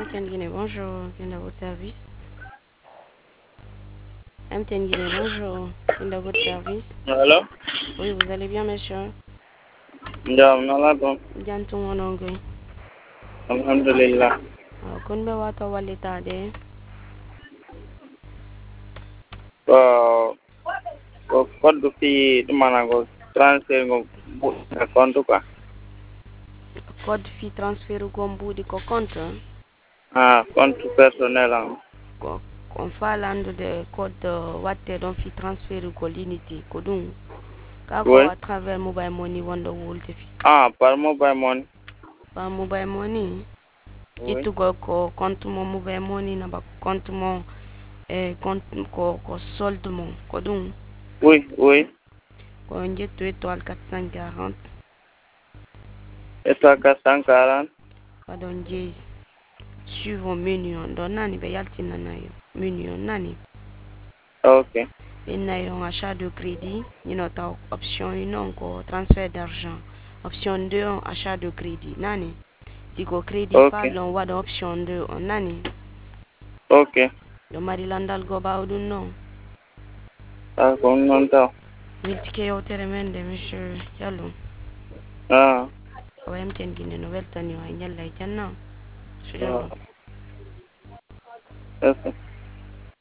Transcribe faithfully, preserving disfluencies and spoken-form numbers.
M T N Guinée, bonjour, bien à votre service. M T N Guinée, bonjour, bien à votre service. Allô? Oui, vous allez bien, monsieur? Jam nala Jantung onongoy. alhamdulillah. Kun be wato walita de. Ko ko code fi mana ko transfer ngo account quoi. Code fi transfer gombu di ko compte. Ah, compte personnel am. Ko kon falando de code watte don fi transfer ko liniti ko dum. Ka ko Oui. à travers mobile money wanda wolte fi. Ah, par mobile money. Par mobile money. Oui. Itu ko ko compte mo mobile money na ba compte mo eh compte ko ko solde mo ko dum. Oui, oui. Ko njetto étoile quatre cent quarante. Étoile quatre cent quarante. Pardon, Jay. Suivre menu on don nani be yaltina na yo. Menu on nani. Ok. Ben na yo achat de crédit, you know ta option you know ko transfert d'argent. Option deux on achat de crédit. Nani. Tiko crédit Ok. fable on wada option deux on nani. Ok. Yo marilandal go ba odun no. Ah, kon non ta. Miltike yo teremende monsieur Diallo. Ah. O M T N Guinée nouvelle tani wa nyalla janna. Ah. Sujalo. Ok.